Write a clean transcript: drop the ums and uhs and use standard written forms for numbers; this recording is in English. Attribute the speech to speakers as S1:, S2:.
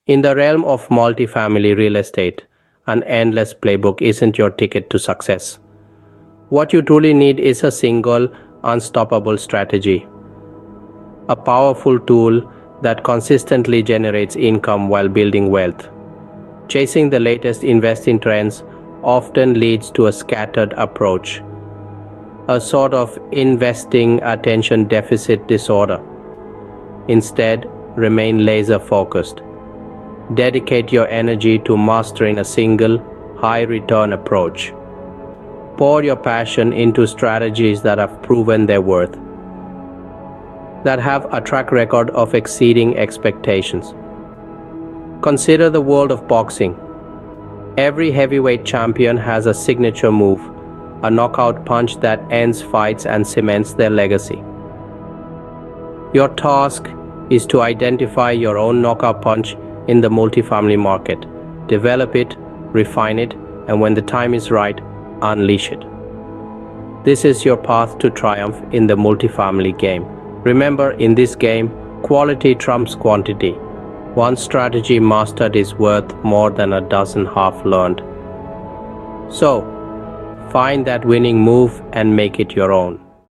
S1: In the realm of multifamily real estate, an endless playbook isn't your ticket to success. What you truly need is a single, unstoppable strategy, a powerful tool that consistently generates income while building wealth. Chasing the latest investing trends often leads to a scattered approach, a sort of investing attention deficit disorder. Instead, remain laser focused. Dedicate your energy to mastering a single, high return approach. Pour your passion into strategies that have proven their worth, that have a track record of exceeding expectations. Consider the world of boxing. Every heavyweight champion has a signature move, a knockout punch that ends fights and cements their legacy. Your task is to identify your own knockout punch in the multifamily market, develop it, refine it, and when the time is right, unleash it. This is your path to triumph in the multifamily game. Remember, in this game, quality trumps quantity. One strategy mastered is worth more than a dozen half learned. So, find that winning move and make it your own.